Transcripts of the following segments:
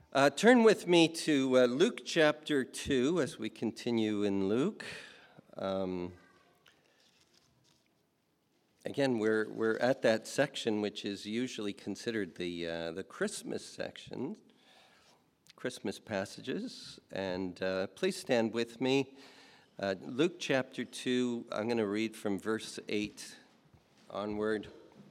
Turn with me to Luke chapter 2 as we continue in Luke. Again, we're at that section which is usually considered the Christmas section, Christmas passages. And please stand with me. Luke chapter 2, I'm going to read from verse 8 onward.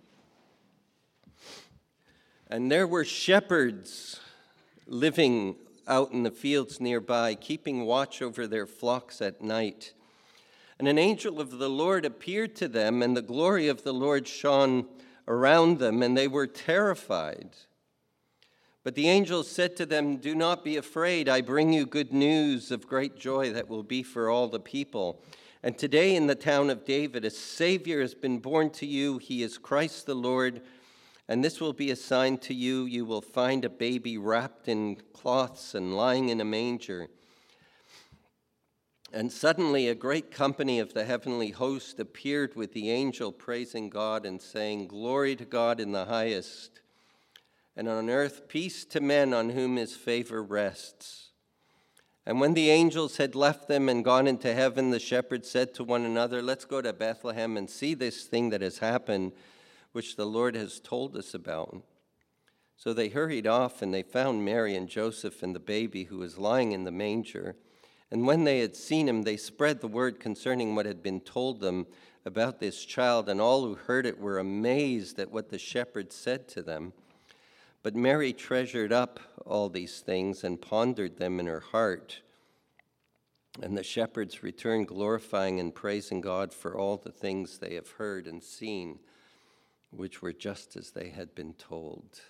And there were shepherds living out in the fields nearby, keeping watch over their flocks at night. And an angel of the Lord appeared to them, and the glory of the Lord shone around them, and they were terrified. But the angel said to them, "Do not be afraid. I bring you good news of great joy that will be for all the people. And today in the town of David, a Savior has been born to you. He is Christ the Lord. And this will be a sign to you. You will find a baby wrapped in cloths and lying in a manger." And suddenly a great company of the heavenly host appeared with the angel, praising God and saying, "Glory to God in the highest, and on earth peace to men on whom his favor rests." And when the angels had left them and gone into heaven, the shepherds said to one another, "Let's go to Bethlehem and see this thing that has happened, which the Lord has told us about." So they hurried off, and they found Mary and Joseph and the baby who was lying in the manger. And when they had seen him, they spread the word concerning what had been told them about this child, and all who heard it were amazed at what the shepherds said to them. But Mary treasured up all these things and pondered them in her heart. And the shepherds returned, glorifying and praising God for all the things they have heard and seen, which were just as they had been told.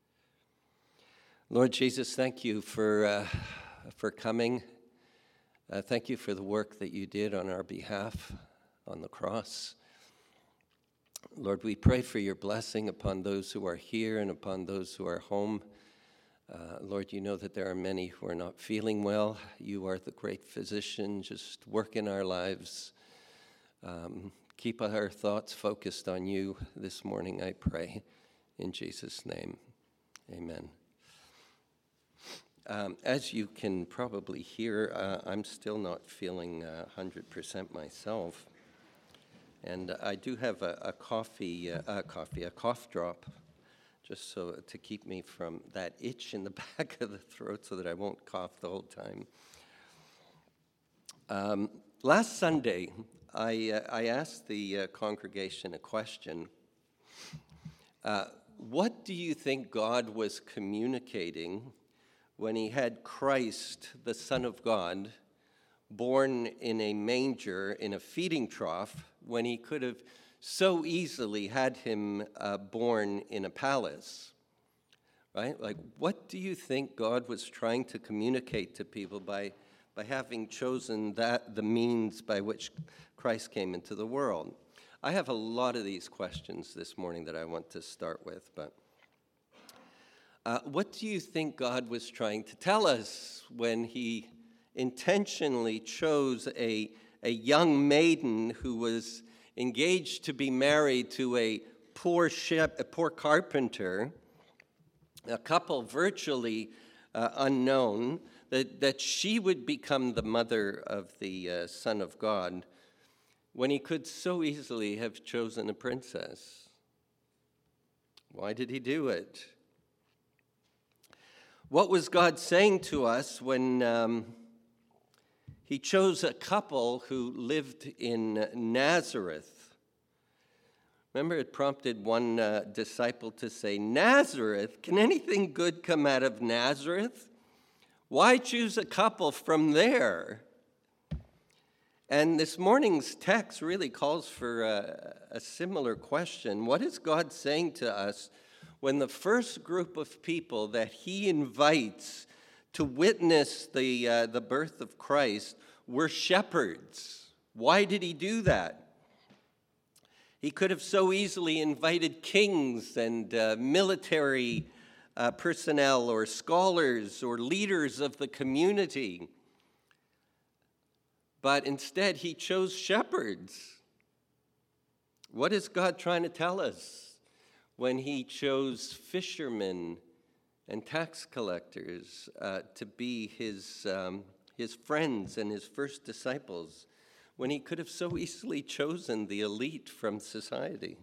Lord Jesus, thank you for coming. Thank you for the work that you did on our behalf on the cross. Lord, we pray for your blessing upon those who are here and upon those who are home. Lord, you know that there are many who are not feeling well. You are the great physician. Just work in our lives. Keep our thoughts focused on you this morning, I pray. In Jesus' name, amen. As you can probably hear, I'm still not feeling 100% myself. And I do have a cough drop, just so to keep me from that itch in the back of the throat so that I won't cough the whole time. Last Sunday, I asked the congregation a question. What do you think God was communicating when he had Christ, the Son of God, born in a manger, in a feeding trough, when he could have so easily had him born in a palace? Right? Like, what do you think God was trying to communicate to people by having chosen the means by which Christ came into the world? I have a lot of these questions this morning that I want to start with, but what do you think God was trying to tell us when he intentionally chose a young maiden who was engaged to be married to a poor carpenter, a couple virtually unknown, that she would become the mother of the Son of God, when he could so easily have chosen a princess? Why did he do it? What was God saying to us when he chose a couple who lived in Nazareth? Remember, it prompted one disciple to say, "Nazareth? Can anything good come out of Nazareth? Why choose a couple from there?" And this morning's text really calls for a similar question. What is God saying to us when the first group of people that he invites to witness the birth of Christ were shepherds? Why did he do that? He could have so easily invited kings and military personnel or scholars or leaders of the community. But instead, he chose shepherds. What is God trying to tell us when he chose fishermen and tax collectors to be his friends and his first disciples, when he could have so easily chosen the elite from society?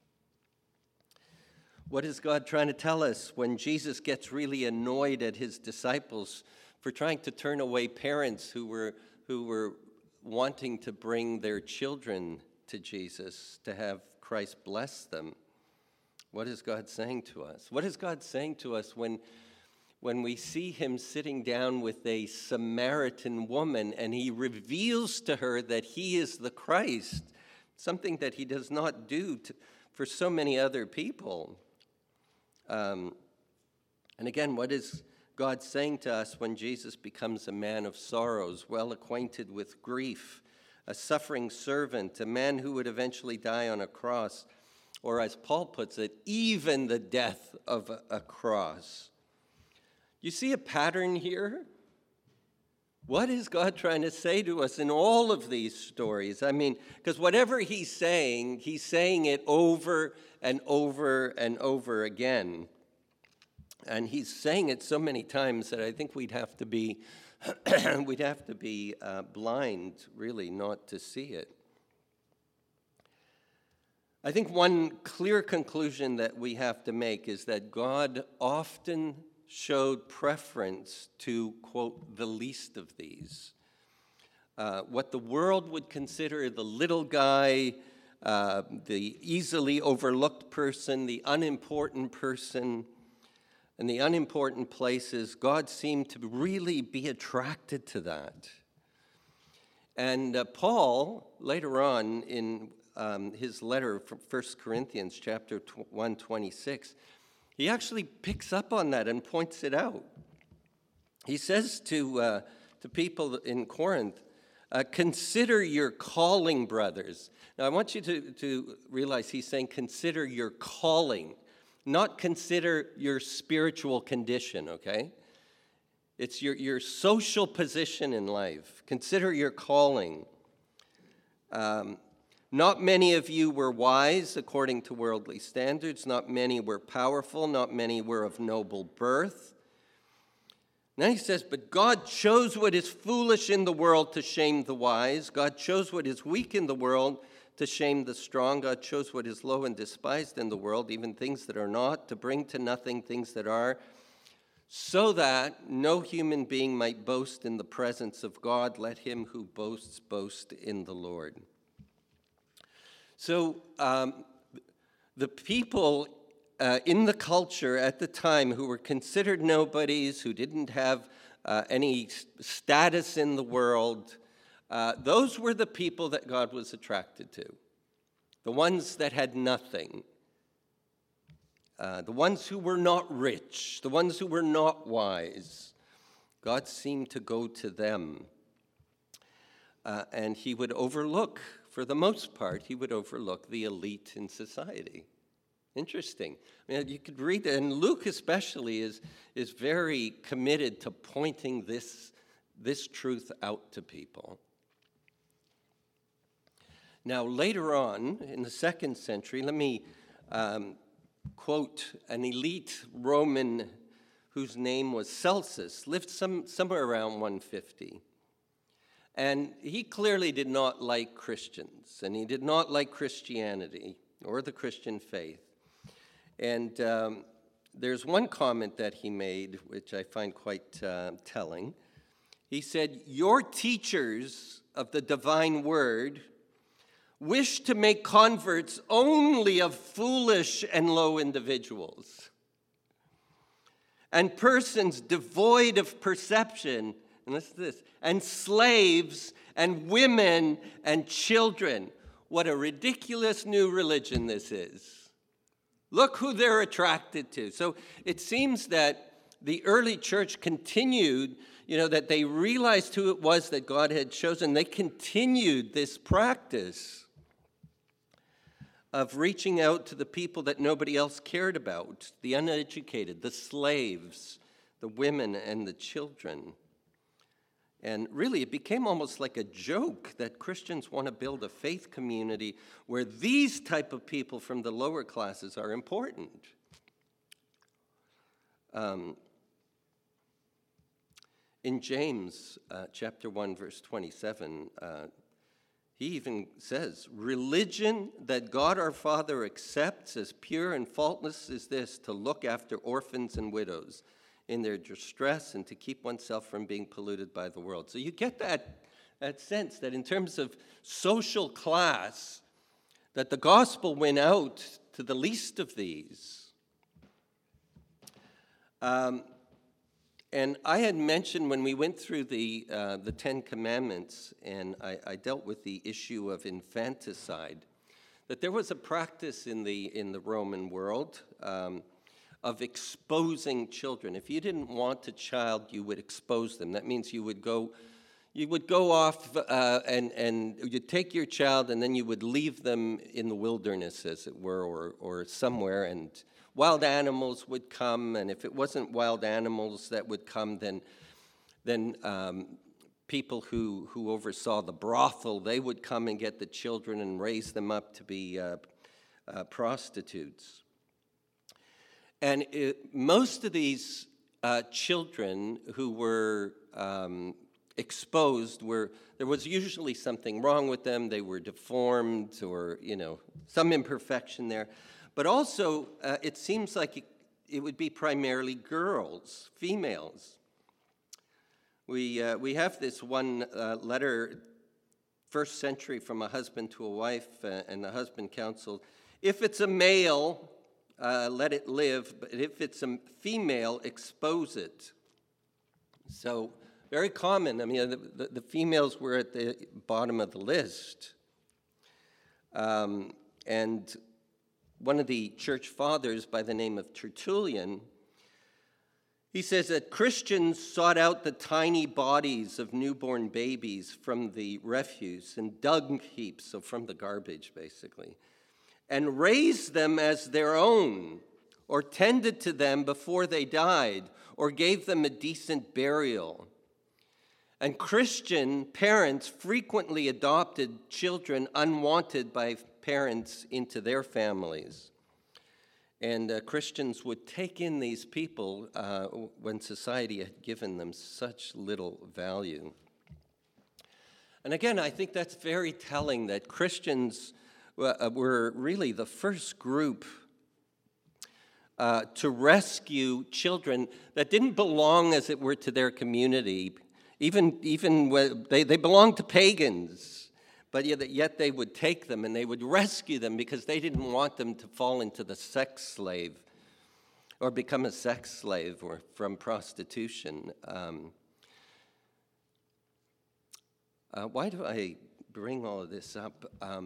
What is God trying to tell us when Jesus gets really annoyed at his disciples for trying to turn away parents who were wanting to bring their children to Jesus to have Christ bless them? What is God saying to us? What is God saying to us when we see him sitting down with a Samaritan woman and he reveals to her that he is the Christ, something that he does not do for so many other people? And again, what is God saying to us when Jesus becomes a man of sorrows, well acquainted with grief, a suffering servant, a man who would eventually die on a cross, or as Paul puts it, even the death of a cross? You see a pattern here? What is God trying to say to us in all of these stories? I mean, because whatever he's saying it over and over and over again. And he's saying it so many times that I think we'd have to be blind, really, not to see it. I think one clear conclusion that we have to make is that God often showed preference to, quote, the least of these. What the world would consider the little guy, the easily overlooked person, the unimportant person, and the unimportant places, God seemed to really be attracted to that. And Paul, later on in his letter from 1 Corinthians chapter 1:26, he actually picks up on that and points it out. He says to people in Corinth, consider your calling, brothers. Now, I want you to realize he's saying consider your calling, not consider your spiritual condition, okay? It's your social position in life. Consider your calling. Not many of you were wise according to worldly standards. Not many were powerful. Not many were of noble birth. Then he says, but God chose what is foolish in the world to shame the wise. God chose what is weak in the world to shame the strong. God chose what is low and despised in the world, even things that are not, to bring to nothing things that are, so that no human being might boast in the presence of God. Let him who boasts boast in the Lord. So the people in the culture at the time who were considered nobodies, who didn't have any status in the world, those were the people that God was attracted to. The ones that had nothing. The ones who were not rich. The ones who were not wise. God seemed to go to them. And he would overlook, for the most part, he would overlook the elite in society. Interesting. I mean, you could read it, and Luke especially is very committed to pointing this truth out to people. Now, later on, in the 2nd century, let me quote an elite Roman whose name was Celsus, lived somewhere around 150. And he clearly did not like Christians, and he did not like Christianity or the Christian faith. And there's one comment that he made, which I find quite telling. He said, your teachers of the divine word wish to make converts only of foolish and low individuals, and persons devoid of perception, and listen to this, and slaves and women and children. What a ridiculous new religion this is. Look who they're attracted to. So it seems that the early church continued, that they realized who it was that God had chosen. They continued this practice of reaching out to the people that nobody else cared about, the uneducated, the slaves, the women, and the children. And really, it became almost like a joke that Christians want to build a faith community where these type of people from the lower classes are important. In James chapter 1, verse 27, he even says, religion that God our Father accepts as pure and faultless is this, to look after orphans and widows in their distress and to keep oneself from being polluted by the world. So you get that sense that in terms of social class, that the gospel went out to the least of these. And I had mentioned when we went through the Ten Commandments, and I dealt with the issue of infanticide, that there was a practice in the Roman world of exposing children. If you didn't want a child, you would expose them. That means you would go off and you'd take your child, and then you would leave them in the wilderness, as it were, or somewhere, and wild animals would come, and if it wasn't wild animals that would come, then people who oversaw the brothel, they would come and get the children and raise them up to be prostitutes. And most of these children who were exposed there was usually something wrong with them. They were deformed, or some imperfection there. But also, it seems like it would be primarily girls, females. We have this one letter, first century, from a husband to a wife, and the husband counseled, if it's a male, let it live, but if it's a female, expose it. So, very common. I mean, the females were at the bottom of the list. And one of the church fathers by the name of Tertullian, he says that Christians sought out the tiny bodies of newborn babies from the refuse and dung heaps, so from the garbage basically, and raised them as their own, or tended to them before they died, or gave them a decent burial. And Christian parents frequently adopted children unwanted by parents into their families. And Christians would take in these people when society had given them such little value. And again, I think that's very telling that Christians were really the first group to rescue children that didn't belong, as it were, to their community. Even they belonged to pagans. But yet they would take them and they would rescue them because they didn't want them to fall into the sex slave or become a sex slave or from prostitution. Why do I bring all of this up?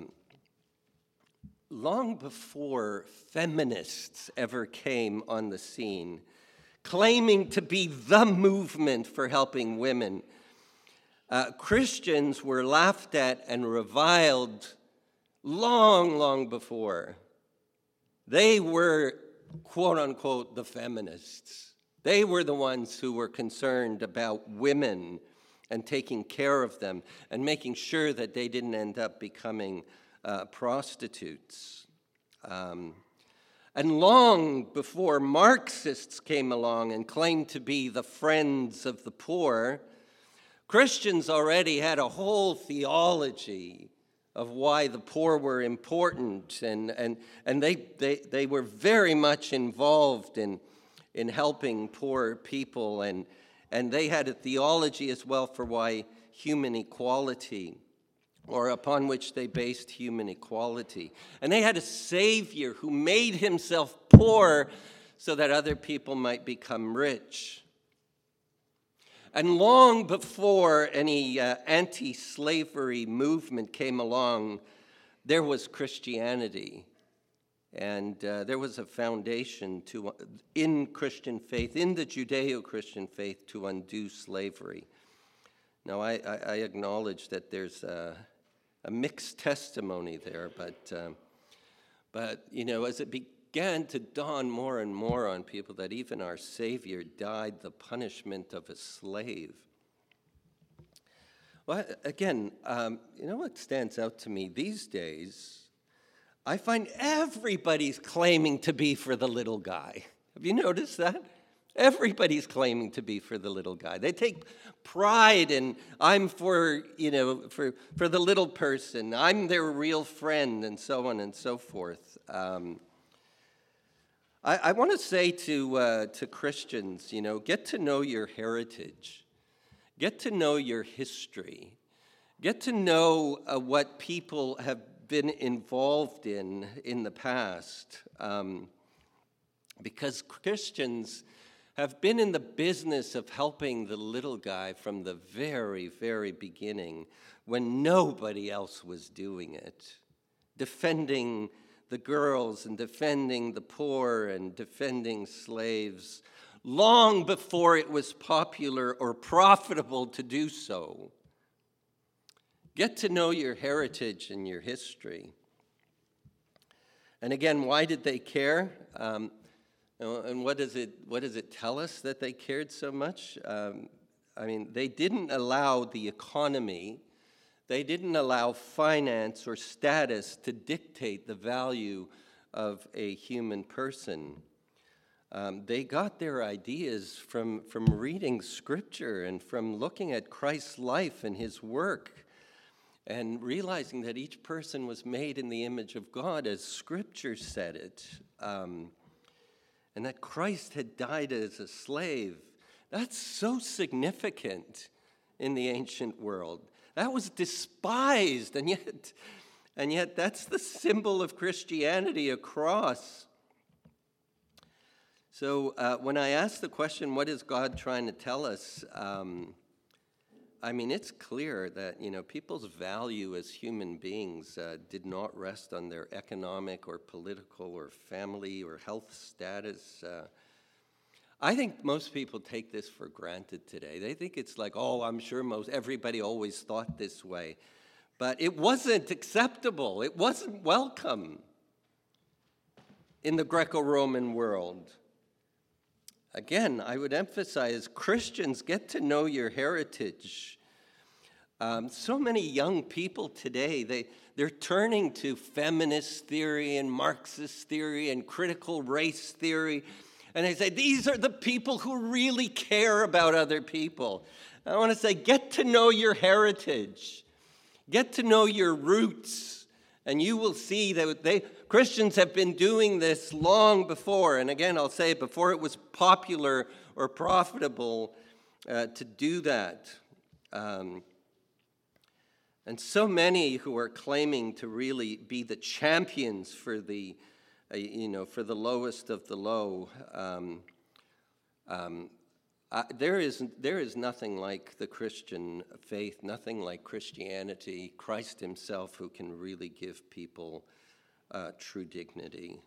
Long before feminists ever came on the scene, claiming to be the movement for helping women, Christians were laughed at and reviled long before. They were, quote unquote, the feminists. They were the ones who were concerned about women and taking care of them and making sure that they didn't end up becoming prostitutes. And long before Marxists came along and claimed to be the friends of the poor, Christians already had a whole theology of why the poor were important, and they were very much involved in helping poor people, and they had a theology as well for why human equality, or upon which they based human equality. And they had a Savior who made himself poor so that other people might become rich. And long before any anti-slavery movement came along, there was Christianity. And there was a foundation in Christian faith, in the Judeo-Christian faith, to undo slavery. Now, I acknowledge that there's a mixed testimony there, but as it began to dawn more and more on people that even our Savior died the punishment of a slave. Well, again, what stands out to me these days, I find everybody's claiming to be for the little guy. Have you noticed that? Everybody's claiming to be for the little guy. They take pride in, I'm for the little person. I'm their real friend, and so on and so forth. I want to say to Christians, get to know your heritage. Get to know your history. Get to know what people have been involved in the past. Because Christians have been in the business of helping the little guy from the very, very beginning when nobody else was doing it. Defending the girls and defending the poor and defending slaves long before it was popular or profitable to do so. Get to know your heritage and your history. And again, why did they care? And what does it tell us that they cared so much? They didn't allow the economy, they didn't allow finance or status to dictate the value of a human person. They got their ideas from reading Scripture and from looking at Christ's life and his work and realizing that each person was made in the image of God as Scripture said it. And that Christ had died as a slave. That's so significant in the ancient world. That was despised, and yet that's the symbol of Christianity, a cross. So when I ask the question, what is God trying to tell us? It's clear that, people's value as human beings did not rest on their economic or political or family or health status. I think most people take this for granted today. They think it's like, I'm sure everybody always thought this way. But it wasn't acceptable. It wasn't welcome in the Greco-Roman world. Again, I would emphasize, Christians, get to know your heritage. So many young people today, they're turning to feminist theory and Marxist theory and critical race theory, and they say, these are the people who really care about other people. I want to say, get to know your heritage. Get to know your roots, and you will see that Christians have been doing this long before, and again, I'll say, before it was popular or profitable to do that. And so many who are claiming to really be the champions for the lowest of the low. There is nothing like the Christian faith, nothing like Christianity, Christ himself, who can really give people true dignity.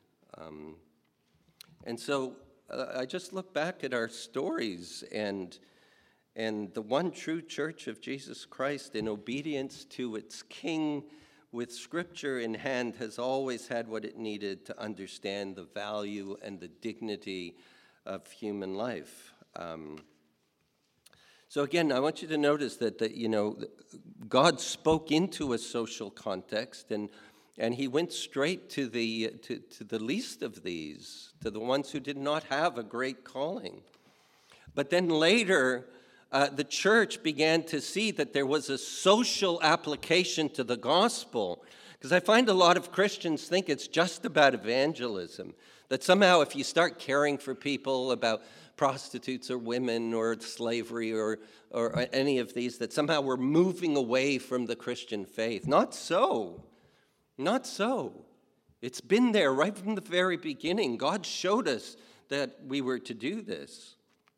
And so I just look back at our stories and the one true church of Jesus Christ, in obedience to its King with Scripture in hand, has always had what it needed to understand the value and the dignity of human life. So again, I want you to notice that God spoke into a social context, and he went straight to the least of these, to the ones who did not have a great calling. But then later, the church began to see that there was a social application to the gospel. Because I find a lot of Christians think it's just about evangelism, that somehow if you start caring for people about prostitutes or women or slavery or any of these, that somehow we're moving away from the Christian faith. Not so. Not so. It's been there right from the very beginning. God showed us that we were to do this.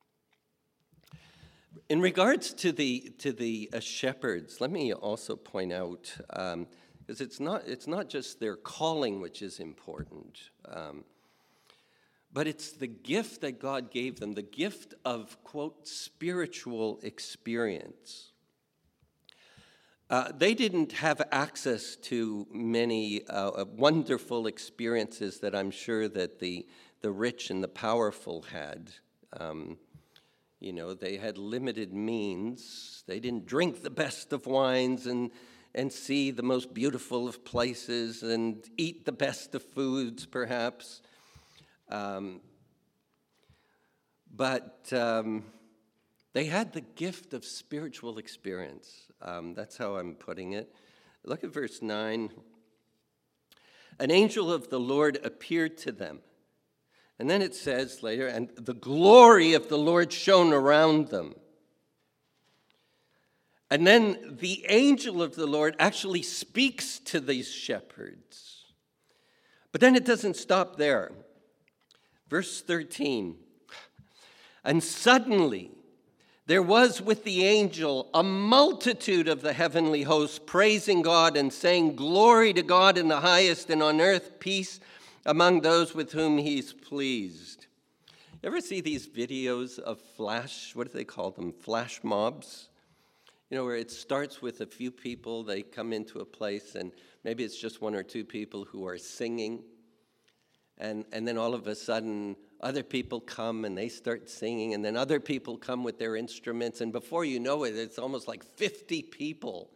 In regards to the shepherds, let me also point out, because it's not just their calling which is important, but it's the gift that God gave them, the gift of, quote, spiritual experience. They didn't have access to many wonderful experiences that I'm sure that the rich and the powerful had. They had limited means. They didn't drink the best of wines and see the most beautiful of places and eat the best of foods, perhaps. But they had the gift of spiritual experience. That's how I'm putting it. Look at verse 9. An angel of the Lord appeared to them. And then it says later, and the glory of the Lord shone around them. And then the angel of the Lord actually speaks to these shepherds. But then it doesn't stop there. Verse 13. And suddenly there was with the angel a multitude of the heavenly hosts praising God and saying, "Glory to God in the highest, and on earth peace among those with whom he's pleased." You ever see these videos of what do they call them? Flash mobs? You know, where it starts with a few people, they come into a place, and maybe it's just one or two people who are singing. And then all of a sudden, other people come and they start singing, and then other people come with their instruments, and before you know it, it's almost like 50 people.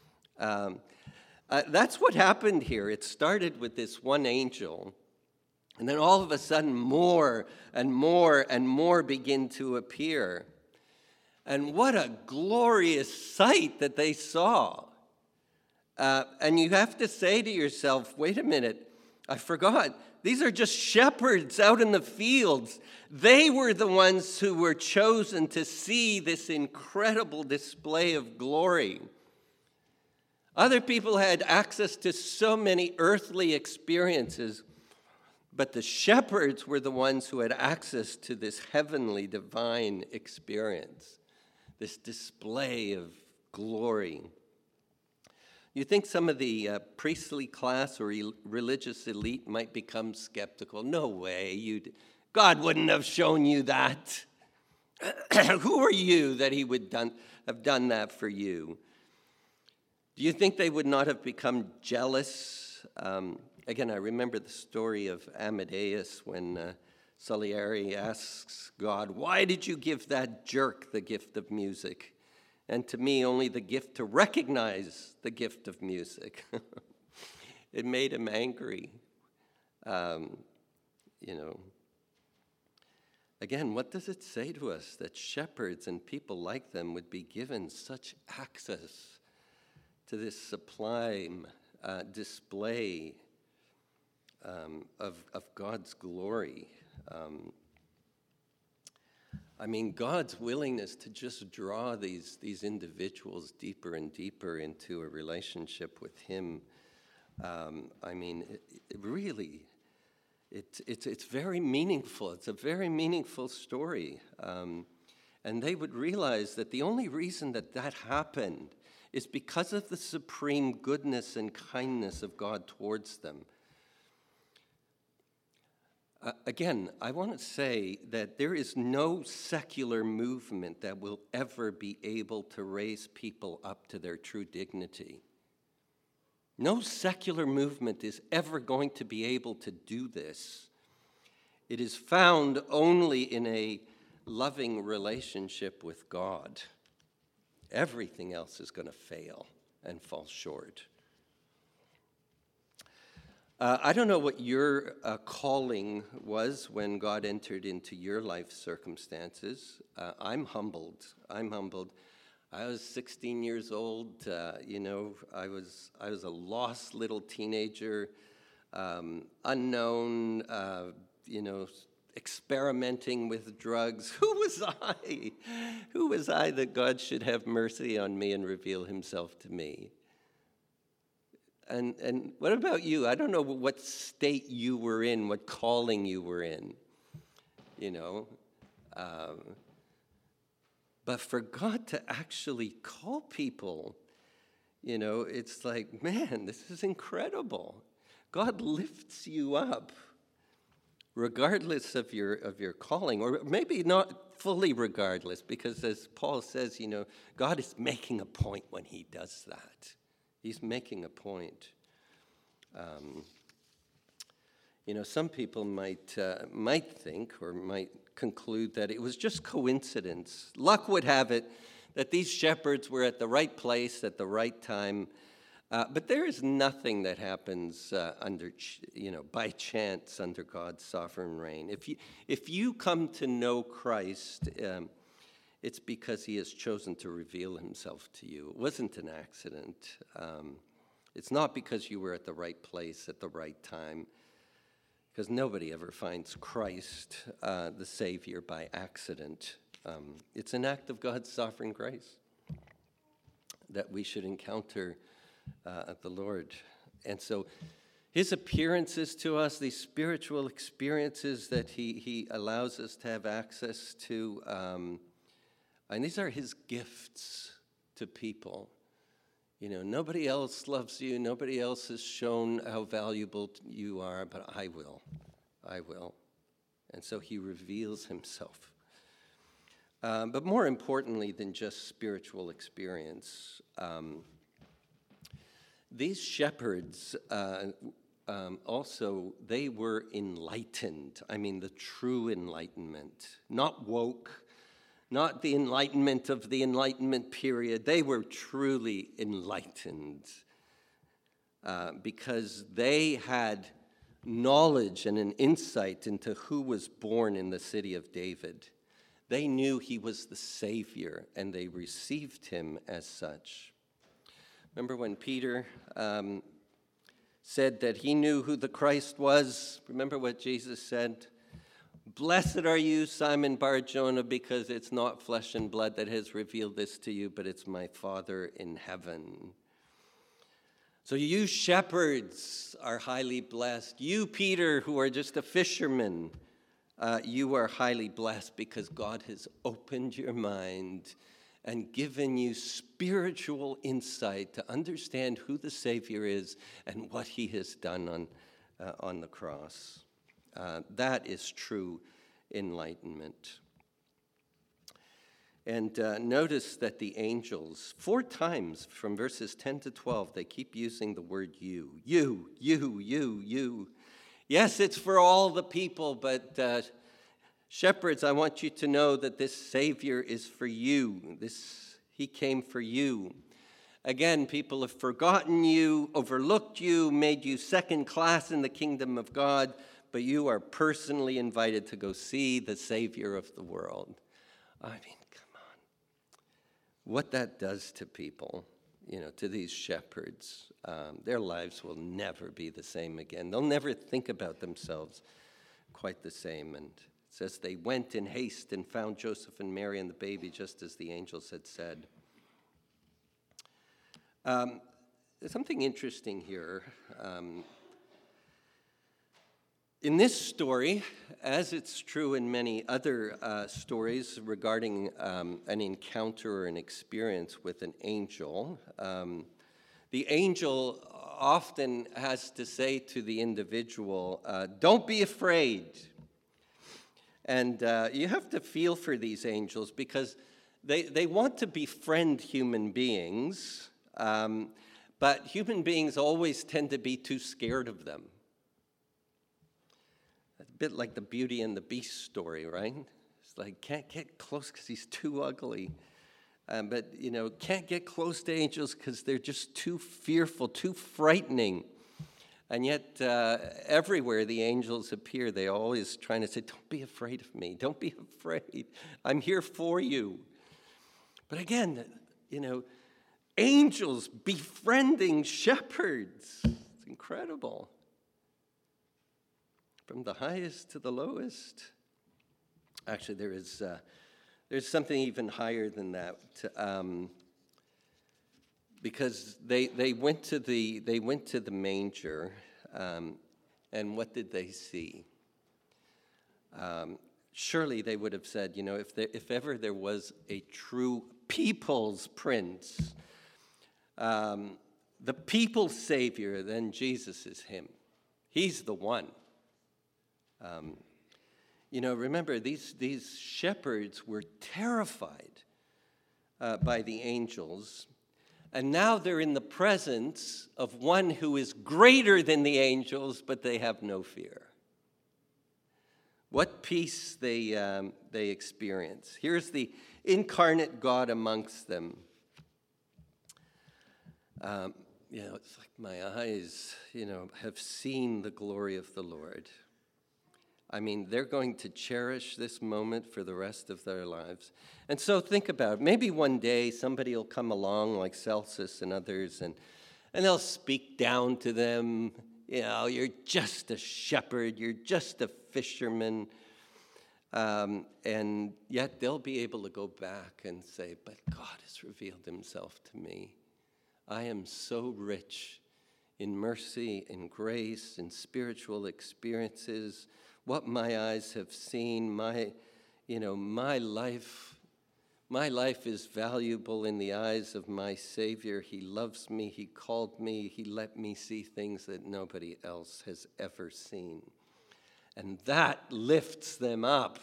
That's what happened here. It started with this one angel, and then all of a sudden, more and more and more begin to appear. And what a glorious sight that they saw. And you have to say to yourself, wait a minute, I forgot. These are just shepherds out in the fields. They were the ones who were chosen to see this incredible display of glory. Other people had access to so many earthly experiences, but the shepherds were the ones who had access to this heavenly, divine experience, this display of glory. You think some of the priestly class or religious elite might become skeptical? No way. God wouldn't have shown you that. Who are you that he would have done that for you? Do you think they would not have become jealous? Again, I remember the story of Amadeus when Salieri asks God, "Why did you give that jerk the gift of music? And to me, only the gift to recognize the gift of music." It made him angry. Again, what does it say to us that shepherds and people like them would be given such access to this sublime display of God's glory? God's willingness to just draw these individuals deeper and deeper into a relationship with him. It's very meaningful. It's a very meaningful story. And they would realize that the only reason that happened is because of the supreme goodness and kindness of God towards them. Again, I want to say that there is no secular movement that will ever be able to raise people up to their true dignity. No secular movement is ever going to be able to do this. It is found only in a loving relationship with God. Everything else is going to fail and fall short. I don't know what your calling was when God entered into your life circumstances. I'm humbled. I was 16 years old. I was a lost little teenager, unknown, experimenting with drugs. Who was I? Who was I that God should have mercy on me and reveal himself to me? And what about you? I don't know what state you were in, what calling you were in, But for God to actually call people, it's like, man, this is incredible. God lifts you up regardless of your calling, or maybe not fully regardless, because as Paul says, God is making a point when he does that. He's making a point. Some people might think or might conclude that it was just coincidence. Luck would have it that these shepherds were at the right place at the right time. But there is nothing that happens by chance under God's sovereign reign. If you come to know Christ, it's because he has chosen to reveal himself to you. It wasn't an accident. It's not because you were at the right place at the right time, because nobody ever finds Christ, the Savior, by accident. It's an act of God's sovereign grace that we should encounter the Lord. And so his appearances to us, these spiritual experiences that he allows us to have access to, and these are his gifts to people. Nobody else loves you. Nobody else has shown how valuable you are, but I will. I will. And so he reveals himself. But more importantly than just spiritual experience, these shepherds also, they were enlightened. I mean, the true enlightenment, not woke, not the enlightenment of the Enlightenment period. They were truly enlightened because they had knowledge and an insight into who was born in the city of David. They knew he was the Savior, and they received him as such. Remember when Peter said that he knew who the Christ was? Remember what Jesus said? Blessed are you, Simon Bar-Jonah, because it's not flesh and blood that has revealed this to you, but it's my Father in heaven. So you shepherds are highly blessed. You, Peter, who are just a fisherman, you are highly blessed because God has opened your mind and given you spiritual insight to understand who the Savior is and what he has done on the cross. That is true enlightenment. And notice that the angels, 4 times from verses 10 to 12, they keep using the word you. You, you, you, you. Yes, it's for all the people, but shepherds, I want you to know that this Savior is for you. He came for you. Again, people have forgotten you, overlooked you, made you second class in the kingdom of God, but you are personally invited to go see the Savior of the world. I mean, come on. What that does to people, to these shepherds, their lives will never be the same again. They'll never think about themselves quite the same. And it says they went in haste and found Joseph and Mary and the baby just as the angels had said. There's something interesting here. In this story, as it's true in many other stories regarding an encounter or an experience with an angel, the angel often has to say to the individual, don't be afraid. And you have to feel for these angels because they want to befriend human beings, but human beings always tend to be too scared of them. It's a bit like the Beauty and the Beast story, right? It's like, can't get close because he's too ugly. But, can't get close to angels because they're just too fearful, too frightening. And yet, everywhere the angels appear, they're always trying to say, don't be afraid of me. Don't be afraid. I'm here for you. But again, angels befriending shepherds. It's incredible. From the highest to the lowest. Actually, there's something even higher than that, because they went to the manger, and what did they see? Surely they would have said, if ever there was a true people's prince, the people's savior, then Jesus is him. He's the one. Remember, these shepherds were terrified by the angels, and now they're in the presence of one who is greater than the angels, but they have no fear. What peace they experience. Here's the incarnate God amongst them. it's like my eyes, have seen the glory of the Lord. I mean, they're going to cherish this moment for the rest of their lives. And so think about it. Maybe one day somebody will come along like Celsus and others, and they'll speak down to them. You're just a shepherd. You're just a fisherman. And yet they'll be able to go back and say, but God has revealed himself to me. I am so rich in mercy, in grace, in spiritual experiences. What my eyes have seen, my life is valuable in the eyes of my Savior. He loves me, he called me, he let me see things that nobody else has ever seen. And that lifts them up.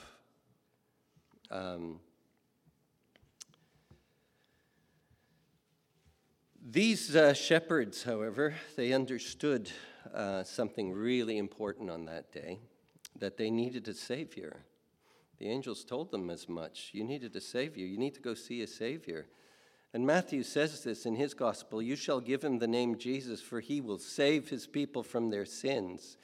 These shepherds, however, they understood something really important on that day, that they needed a Savior. The angels told them as much. You needed a Savior. You need to go see a Savior. And Matthew says this in his gospel, "You shall give him the name Jesus, for he will save his people from their sins."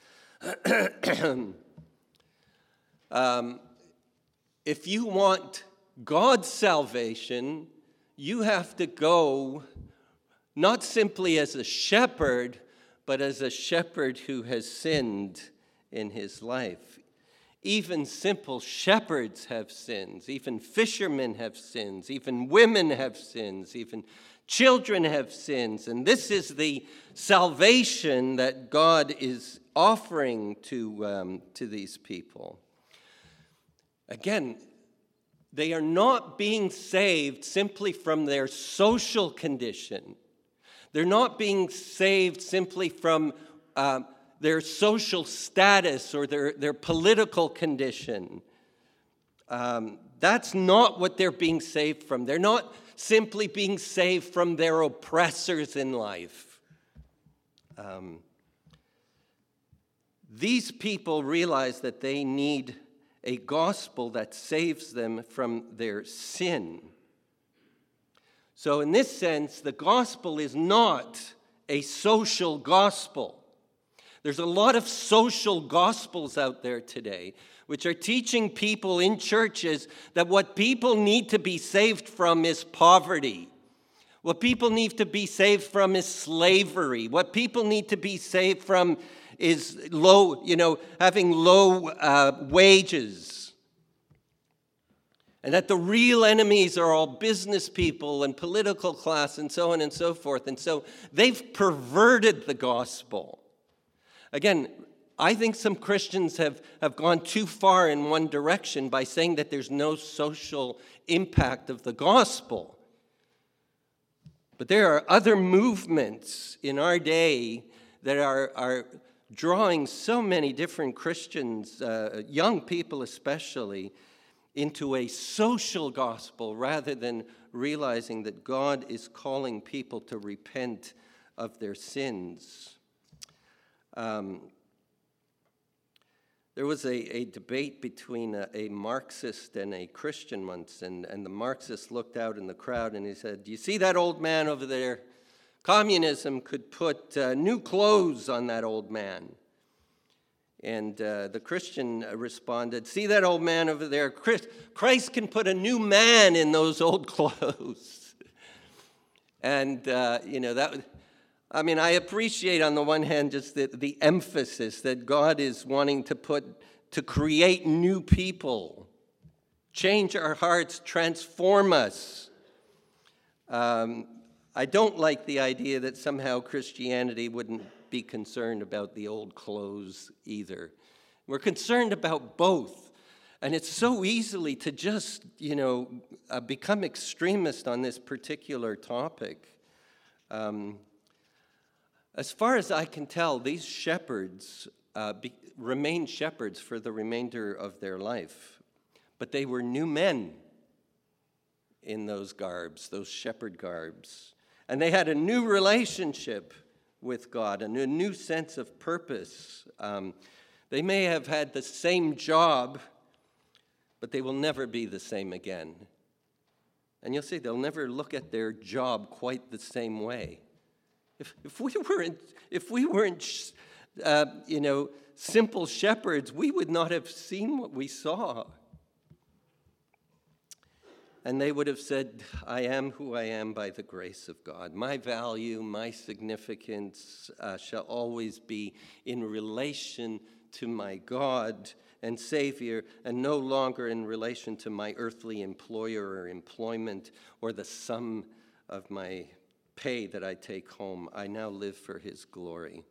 If you want God's salvation, you have to go not simply as a shepherd, but as a shepherd who has sinned in his life. Even simple shepherds have sins. Even fishermen have sins. Even women have sins. Even children have sins. And this is the salvation that God is offering to these people. Again, they are not being saved simply from their social condition. They're not being saved simply from their social status or their political condition. That's not what they're being saved from. They're not simply being saved from their oppressors in life. These people realize that they need a gospel that saves them from their sin. So in this sense, the gospel is not a social gospel. There's a lot of social gospels out there today which are teaching people in churches that what people need to be saved from is poverty. What people need to be saved from is slavery. What people need to be saved from is having low wages. And that the real enemies are all business people and political class and so on and so forth. And so they've perverted the gospel. Again, I think some Christians have gone too far in one direction by saying that there's no social impact of the gospel. But there are other movements in our day that are drawing so many different Christians, young people especially, into a social gospel rather than realizing that God is calling people to repent of their sins. There was a debate between a Marxist and a Christian once, and the Marxist looked out in the crowd and he said, "Do you see that old man over there? Communism could put new clothes on that old man." And the Christian responded, "See that old man over there? Christ can put a new man in those old clothes." And, I appreciate on the one hand just the emphasis that God is wanting to create new people, change our hearts, transform us. I don't like the idea that somehow Christianity wouldn't be concerned about the old clothes either. We're concerned about both. And it's so easily to just, become extremist on this particular topic. As far as I can tell, these shepherds remained shepherds for the remainder of their life. But they were new men in those garbs, those shepherd garbs. And they had a new relationship with God and a new sense of purpose. They may have had the same job, but they will never be the same again. And you'll see they'll never look at their job quite the same way. If we weren't simple shepherds, we would not have seen what we saw. And they would have said, I am who I am by the grace of God. My value, my significance shall always be in relation to my God and Savior, and no longer in relation to my earthly employer or employment or the sum of my pay that I take home. I now live for his glory.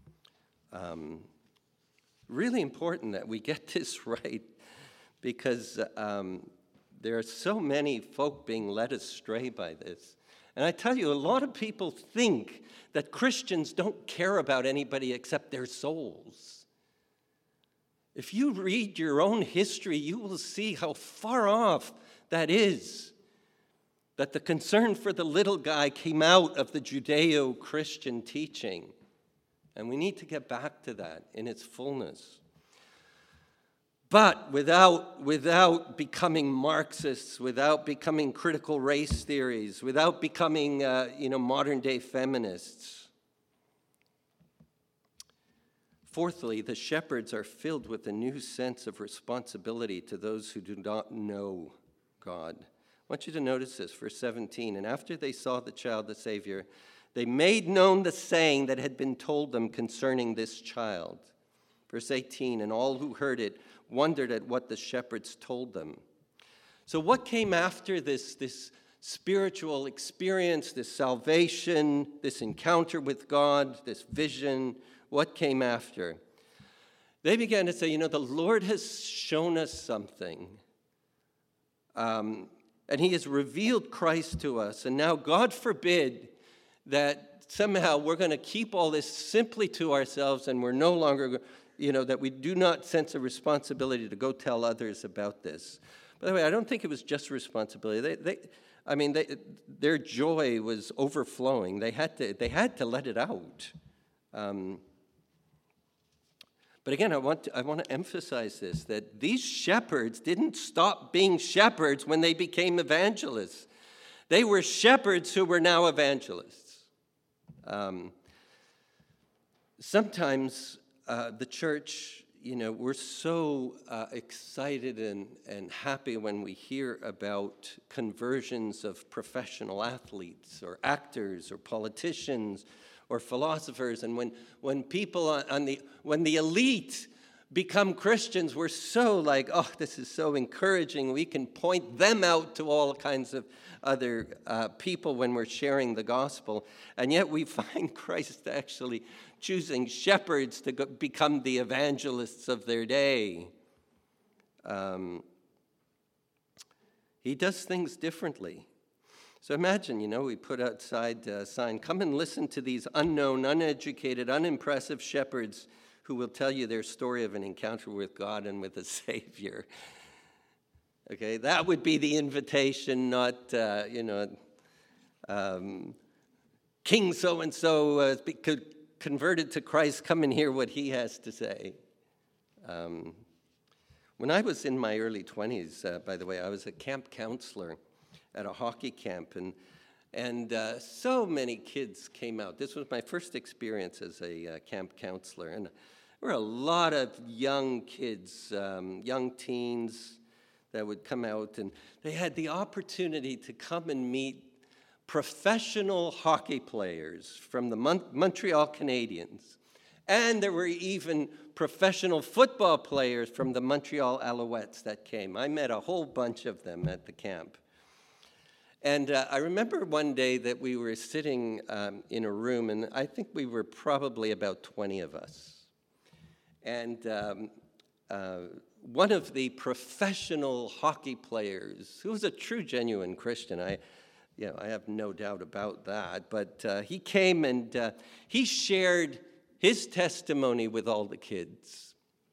Really important that we get this right, because there are so many folk being led astray by this. And I tell you, a lot of people think that Christians don't care about anybody except their souls. If you read your own history, you will see how far off that is. That the concern for the little guy came out of the Judeo-Christian teaching. And we need to get back to that in its fullness. But without becoming Marxists, without becoming critical race theories, without becoming modern-day feminists. Fourthly, the shepherds are filled with a new sense of responsibility to those who do not know God. I want you to notice this, verse 17. And after they saw the child, the Savior, they made known the saying that had been told them concerning this child. Verse 18, and all who heard it wondered at what the shepherds told them. So what came after this spiritual experience, this salvation, this encounter with God, this vision? What came after? They began to say, the Lord has shown us something. And he has revealed Christ to us. And now God forbid that somehow we're going to keep all this simply to ourselves and we're no longer, that we do not sense a responsibility to go tell others about this. By the way, I don't think it was just responsibility. Their joy was overflowing. They had to let it out. But again, I want to emphasize this, that these shepherds didn't stop being shepherds when they became evangelists. They were shepherds who were now evangelists. Sometimes the church, we're so excited and happy when we hear about conversions of professional athletes or actors or politicians or philosophers, and when people when the elite become Christians, we're so like, oh, this is so encouraging. We can point them out to all kinds of other people when we're sharing the gospel, and yet we find Christ actually choosing shepherds to become the evangelists of their day. He does things differently. So imagine, we put outside a sign, come and listen to these unknown, uneducated, unimpressive shepherds who will tell you their story of an encounter with God and with a Savior. Okay, that would be the invitation, not, King so-and-so converted to Christ, come and hear what he has to say. When I was in my early 20s, by the way, I was a camp counselor at a hockey camp, and so many kids came out. This was my first experience as a camp counselor, and there were a lot of young kids, young teens that would come out, and they had the opportunity to come and meet professional hockey players from the Montreal Canadiens, and there were even professional football players from the Montreal Alouettes that came. I met a whole bunch of them at the camp. And I remember one day that we were sitting in a room, and I think we were probably about 20 of us. And one of the professional hockey players, who was a true, genuine Christian, I have no doubt about that, but he came and he shared his testimony with all the kids.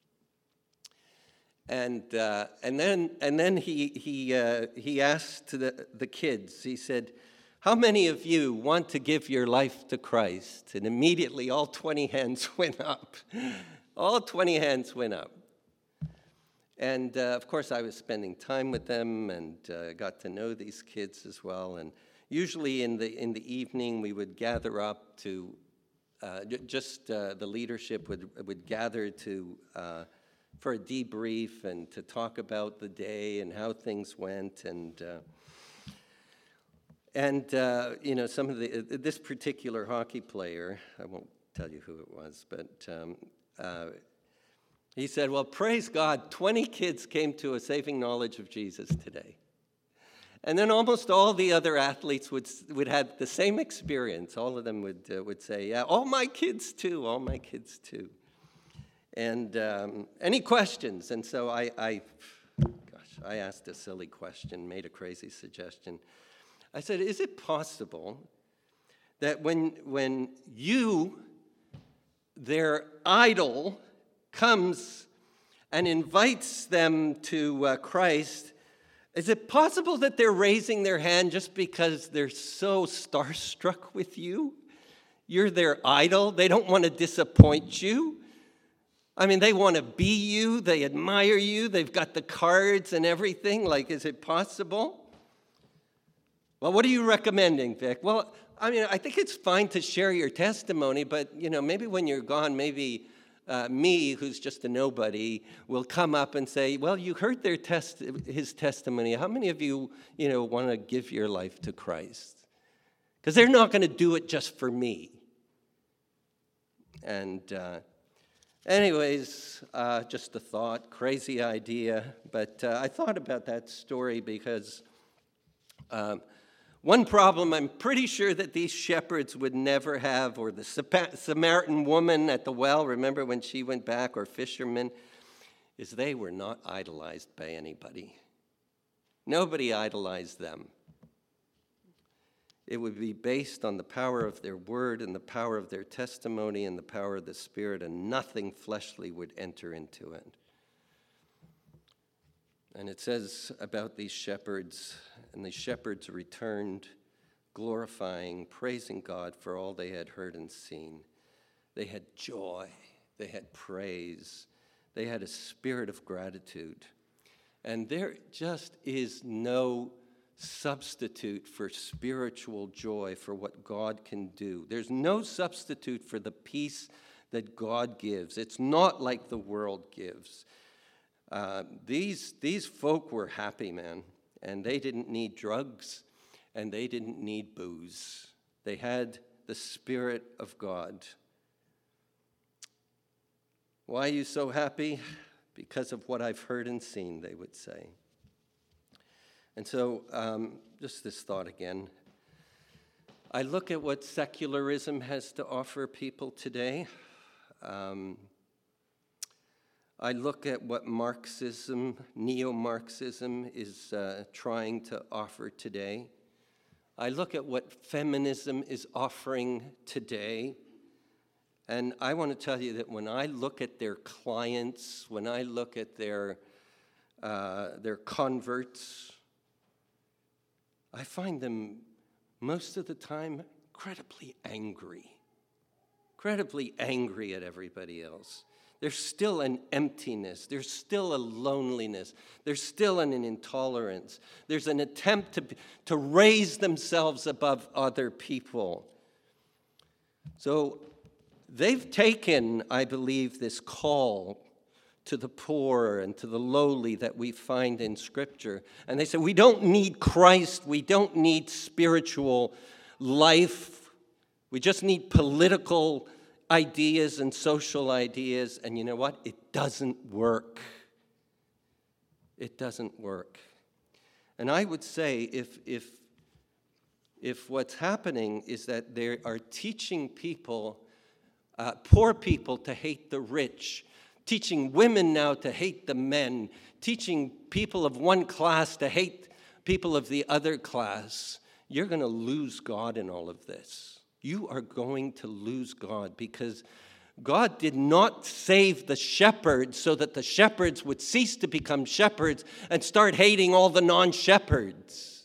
And then he asked the kids, he said, how many of you want to give your life to Christ? And immediately all 20 hands went up. All 20 hands went up. And, of course, I was spending time with them and got to know these kids as well. And usually in the evening, we would gather up to, the leadership would gather to for a debrief and to talk about the day and how things went. And some of this particular hockey player, I won't tell you who it was, but he said, well, praise God, 20 kids came to a saving knowledge of Jesus today. And then almost all the other athletes would have the same experience. All of them would say, yeah, all my kids too. And any questions? And so I asked a silly question, made a crazy suggestion. I said, is it possible that when you, their idol, comes and invites them to Christ, is it possible that they're raising their hand just because they're so starstruck with you? You're their idol. They don't want to disappoint you. I mean, they want to be you. They admire you. They've got the cards and everything. Like, is it possible? Well, what are you recommending, Vic? Well, I mean, I think it's fine to share your testimony, but, maybe when you're gone, maybe me, who's just a nobody, will come up and say, well, you heard his testimony. How many of you, want to give your life to Christ? Because they're not going to do it just for me. And anyways, just a thought, crazy idea. But I thought about that story because one problem I'm pretty sure that these shepherds would never have, or the Samaritan woman at the well, remember when she went back, or fishermen, is they were not idolized by anybody. Nobody idolized them. It would be based on the power of their word and the power of their testimony and the power of the Spirit, and nothing fleshly would enter into it. And it says about these shepherds, and the shepherds returned, glorifying, praising God for all they had heard and seen. They had joy, they had praise, they had a spirit of gratitude. And there just is no substitute for spiritual joy, for what God can do. There's no substitute for the peace that God gives. It's not like the world gives. These folk were happy, man, and they didn't need drugs, and they didn't need booze. They had the Spirit of God. Why are you so happy? Because of what I've heard and seen, they would say. And so, just this thought again. I look at what secularism has to offer people today. I look at what Marxism, neo-Marxism, is trying to offer today. I look at what feminism is offering today. And I want to tell you that when I look at their clients, when I look at their converts, I find them most of the time incredibly angry at everybody else. There's still an emptiness. There's still a loneliness. There's still an intolerance. There's an attempt to raise themselves above other people. So they've taken, I believe, this call to the poor and to the lowly that we find in Scripture. And they say, we don't need Christ. We don't need spiritual life. We just need political ideas and social ideas, and you know what? It doesn't work. It doesn't work. And I would say if what's happening is that they are teaching people, poor people, to hate the rich, teaching women now to hate the men, teaching people of one class to hate people of the other class, you're going to lose God in all of this. You are going to lose God, because God did not save the shepherds so that the shepherds would cease to become shepherds and start hating all the non-shepherds.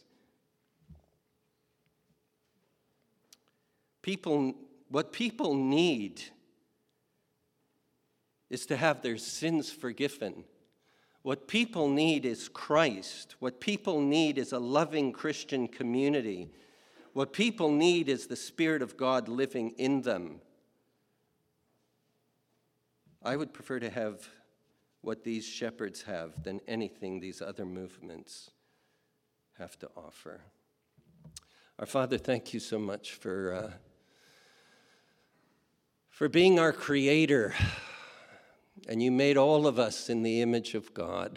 What people need is to have their sins forgiven. What people need is Christ. What people need is a loving Christian community. What people need is the Spirit of God living in them. I would prefer to have what these shepherds have than anything these other movements have to offer. Our Father, thank you so much for being our Creator. And you made all of us in the image of God.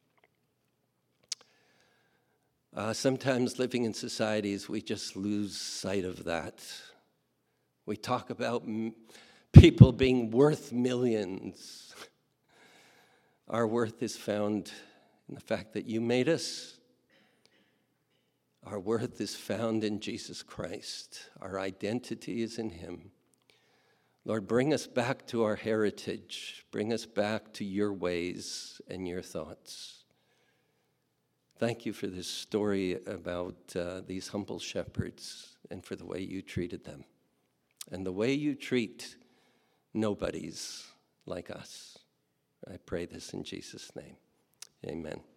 Sometimes living in societies, we just lose sight of that. We talk about people being worth millions. Our worth is found in the fact that you made us. Our worth is found in Jesus Christ. Our identity is in him. Lord, bring us back to our heritage. Bring us back to your ways and your thoughts. Thank you for this story about these humble shepherds and for the way you treated them and the way you treat nobodies like us. I pray this in Jesus' name. Amen.